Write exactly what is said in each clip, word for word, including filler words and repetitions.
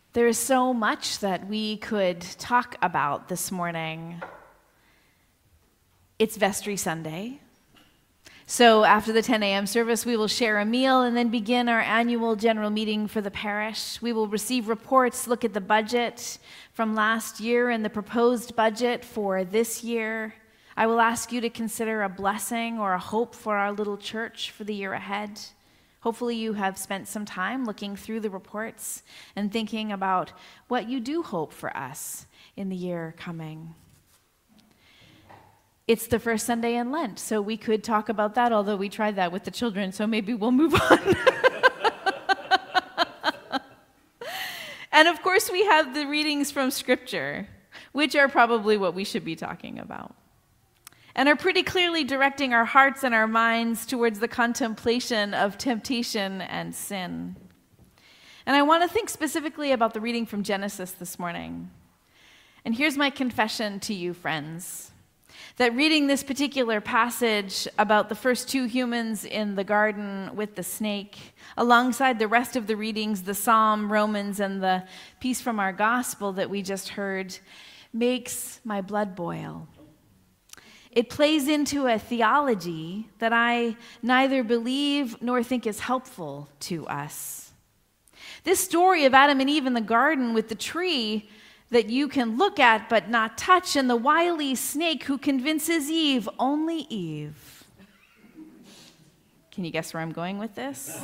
There is so much that we could talk about this morning. It's Vestry Sunday. So after the ten a.m. service, we will share a meal and then begin our annual general meeting for the parish. We will receive reports, look at the budget from last year and the proposed budget for this year. I will ask you to consider a blessing or a hope for our little church for the year ahead. Hopefully you have spent some time looking through the reports and thinking about what you do hope for us in the year coming. It's the first Sunday in Lent, so we could talk about that, although we tried that with the children, so maybe we'll move on. And of course we have the readings from Scripture, which are probably what we should be talking about, and are pretty clearly directing our hearts and our minds towards the contemplation of temptation and sin. And I want to think specifically about the reading from Genesis this morning. And here's my confession to you, friends, that reading this particular passage about the first two humans in the garden with the snake, alongside the rest of the readings, the Psalm, Romans, and the piece from our gospel that we just heard, makes my blood boil. It plays into a theology that I neither believe nor think is helpful to us. This story of Adam and Eve in the garden with the tree that you can look at but not touch, and the wily snake who convinces Eve, only Eve. Can you guess where I'm going with this?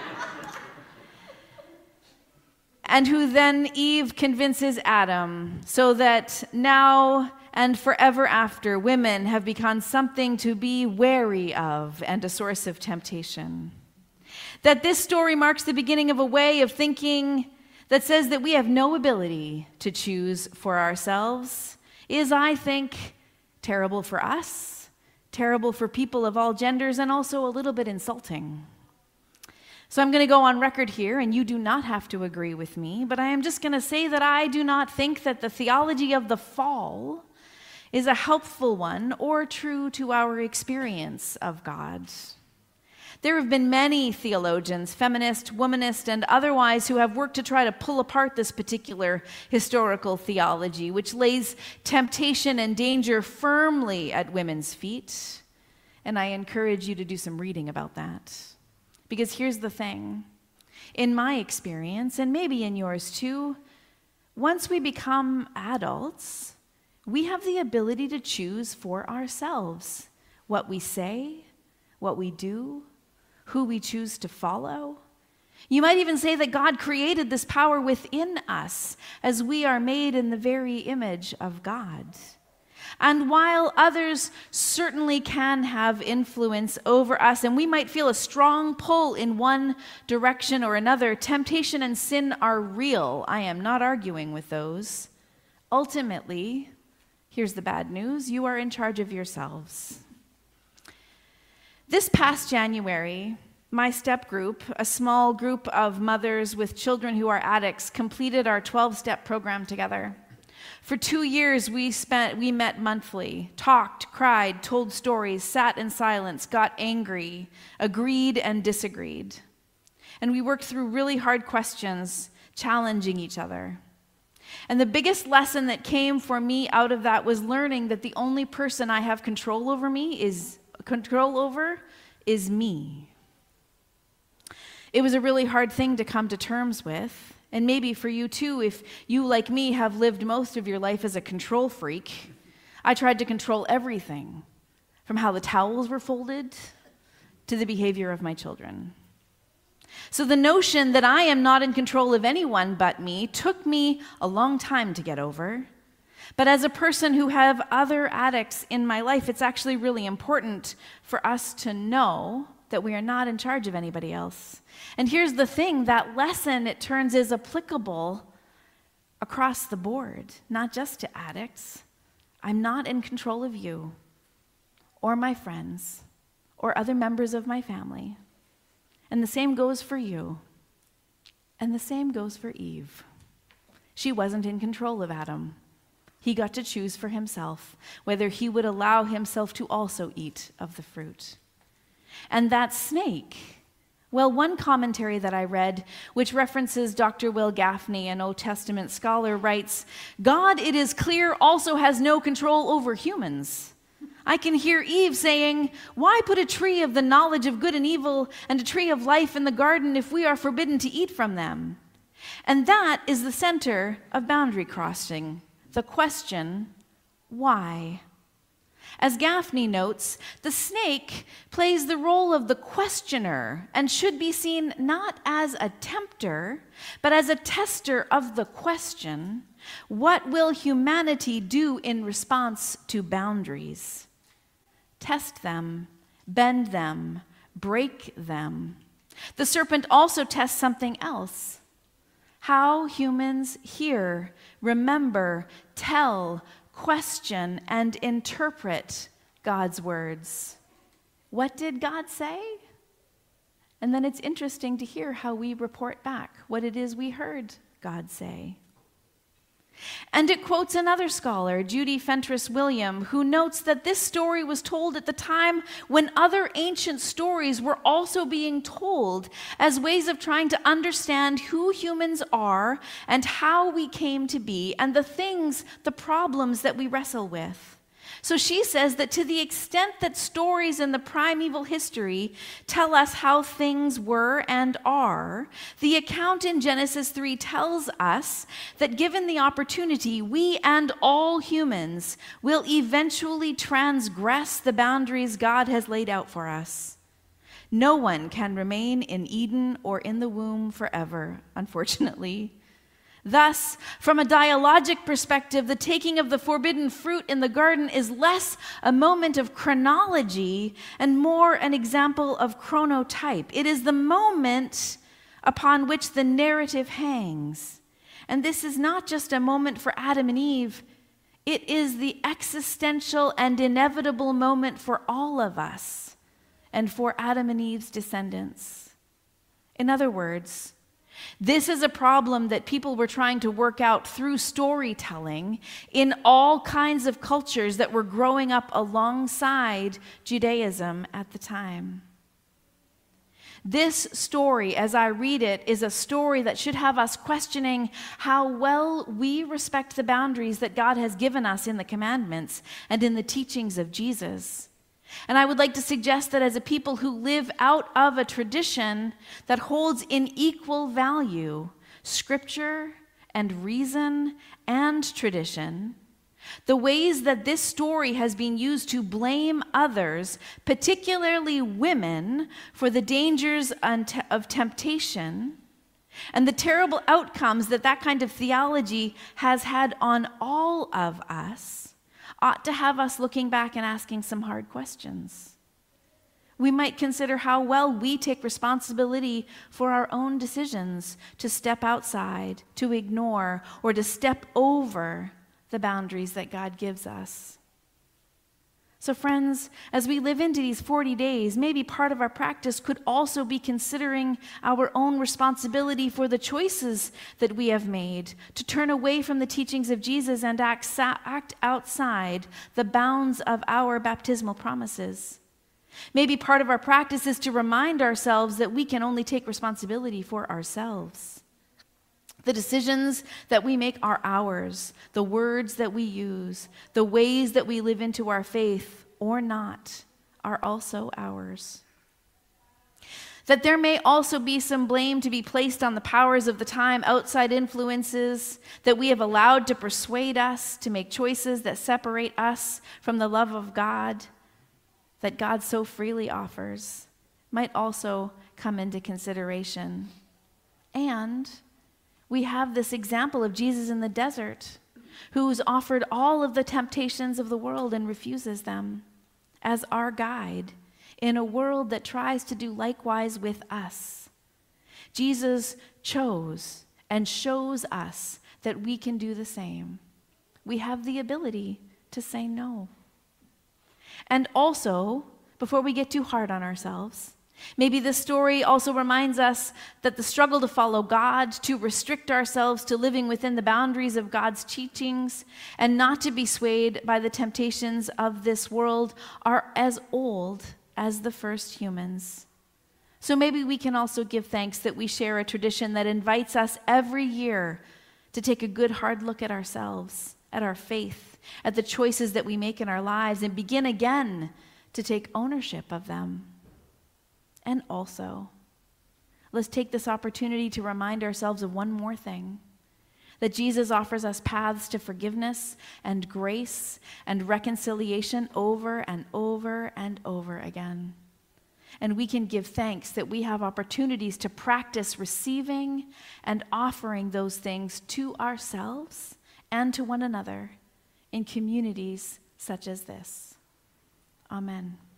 And who then Eve convinces Adam, so that now and forever after, women have become something to be wary of and a source of temptation. That this story marks the beginning of a way of thinking that says that we have no ability to choose for ourselves is, I think, terrible for us, terrible for people of all genders, and also a little bit insulting. So I'm going to go on record here, and you do not have to agree with me, but I am just going to say that I do not think that the theology of the fall is a helpful one or true to our experience of God. There have been many theologians, feminist, womanist, and otherwise, who have worked to try to pull apart this particular historical theology, which lays temptation and danger firmly at women's feet. And I encourage you to do some reading about that. Because here's the thing. In my experience, and maybe in yours too, once we become adults, we have the ability to choose for ourselves what we say, what we do, who we choose to follow. You might even say that God created this power within us, as we are made in the very image of God. And while others certainly can have influence over us, and we might feel a strong pull in one direction or another, temptation and sin are real. I am not arguing with those. Ultimately, here's the bad news: you are in charge of yourselves. This past January, my step group, a small group of mothers with children who are addicts, completed our twelve-step program together. For two years, we spent, we met monthly, talked, cried, told stories, sat in silence, got angry, agreed and disagreed. And we worked through really hard questions, challenging each other. And the biggest lesson that came for me out of that was learning that the only person I have control over me is control over is me. It was a really hard thing to come to terms with. And maybe for you too, if you, like me, have lived most of your life as a control freak. I tried to control everything, from how the towels were folded to the behavior of my children. So the notion that I am not in control of anyone but me took me a long time to get over. But as a person who have other addicts in my life, it's actually really important for us to know that we are not in charge of anybody else. And here's the thing, that lesson, it turns, is applicable across the board, not just to addicts. I'm not in control of you or my friends or other members of my family. And the same goes for you. And the same goes for Eve. She wasn't in control of Adam. He got to choose for himself whether he would allow himself to also eat of the fruit. And that snake Well, one commentary that I read, which references Doctor Will Gaffney, an Old Testament scholar, writes, God, it is clear, also has no control over humans. I can hear Eve saying, why put a tree of the knowledge of good and evil and a tree of life in the garden if we are forbidden to eat from them? And that is the center of boundary crossing, the question, why? As Gaffney notes, the snake plays the role of the questioner and should be seen not as a tempter, but as a tester of the question, what will humanity do in response to boundaries? Test them, bend them, break them. The serpent also tests something else. How humans hear, remember, tell, question, and interpret God's words. What did God say? And then it's interesting to hear how we report back what it is we heard God say. And it quotes another scholar, Judy Fentress William, who notes that this story was told at the time when other ancient stories were also being told as ways of trying to understand who humans are and how we came to be and the things, the problems that we wrestle with. So she says that to the extent that stories in the primeval history tell us how things were and are, the account in Genesis three tells us that given the opportunity, we and all humans will eventually transgress the boundaries God has laid out for us. No one can remain in Eden or in the womb forever, unfortunately. Thus, from a dialogic perspective, the taking of the forbidden fruit in the garden is less a moment of chronology and more an example of chronotype. It is the moment upon which the narrative hangs. And this is not just a moment for Adam and Eve. It is the existential and inevitable moment for all of us and for Adam and Eve's descendants. In other words, this is a problem that people were trying to work out through storytelling in all kinds of cultures that were growing up alongside Judaism at the time. This story, as I read it, is a story that should have us questioning how well we respect the boundaries that God has given us in the commandments and in the teachings of Jesus. And I would like to suggest that as a people who live out of a tradition that holds in equal value scripture and reason and tradition, the ways that this story has been used to blame others, particularly women, for the dangers of temptation, and the terrible outcomes that that kind of theology has had on all of us, ought to have us looking back and asking some hard questions. We might consider how well we take responsibility for our own decisions to step outside, to ignore, or to step over the boundaries that God gives us. So friends, as we live into these forty days, maybe part of our practice could also be considering our own responsibility for the choices that we have made to turn away from the teachings of Jesus and act, act outside the bounds of our baptismal promises. Maybe part of our practice is to remind ourselves that we can only take responsibility for ourselves. The decisions that we make are ours. The words that we use, the ways that we live into our faith or not, are also ours. That there may also be some blame to be placed on the powers of the time, outside influences that we have allowed to persuade us to make choices that separate us from the love of God that God so freely offers, might also come into consideration. And we have this example of Jesus in the desert, who's offered all of the temptations of the world and refuses them, as our guide in a world that tries to do likewise with us. Jesus chose and shows us that we can do the same. We have the ability to say no. And also, before we get too hard on ourselves, maybe this story also reminds us that the struggle to follow God, to restrict ourselves to living within the boundaries of God's teachings, and not to be swayed by the temptations of this world are as old as the first humans. So maybe we can also give thanks that we share a tradition that invites us every year to take a good hard look at ourselves, at our faith, at the choices that we make in our lives, and begin again to take ownership of them. And also, let's take this opportunity to remind ourselves of one more thing, that Jesus offers us paths to forgiveness and grace and reconciliation over and over and over again. And we can give thanks that we have opportunities to practice receiving and offering those things to ourselves and to one another in communities such as this. Amen.